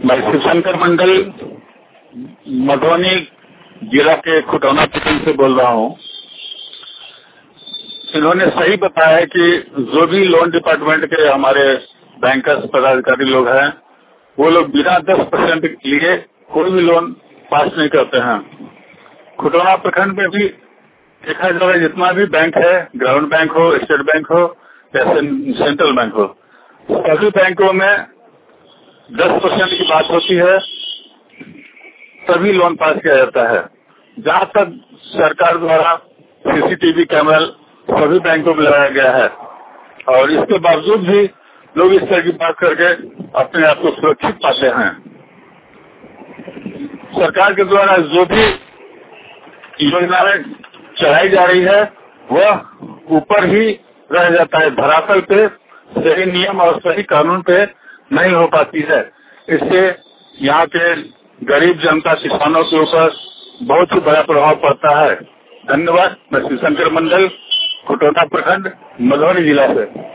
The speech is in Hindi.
मैं शिवशंकर मंडल मधुबनी जिला के खुटौना प्रखंड से बोल रहा हूँ। इन्होंने सही बताया है कि जो भी लोन डिपार्टमेंट के हमारे बैंकर्स पदाधिकारी लोग हैं, वो लोग बिना 10% लिए कोई भी लोन पास नहीं करते हैं। खुटौना प्रखंड में भी देखा जाए, जितना भी बैंक है, ग्रामीण बैंक हो, स्टेट बैंक हो या सेंट्रल बैंक हो, सभी बैंकों में 10% की बात होती है, तभी लोन पास किया जाता है। जहाँ तक सरकार द्वारा सीसीटीवी कैमरा सभी बैंकों में लगाया गया है, और इसके बावजूद भी लोग इस तरह की बात करके अपने आप को सुरक्षित पाते हैं। सरकार के द्वारा जो भी योजनाएं चलाई जा रही है, वह ऊपर ही रह जाता है, धरातल पे सही नियम और सही कानून पे नहीं हो पाती है। इससे यहाँ के गरीब जनता, किसानों के ऊपर बहुत ही बड़ा प्रभाव पड़ता है। धन्यवाद। मैं शिवशंकर मंडल, खुटौना प्रखंड, मधुबनी जिला से।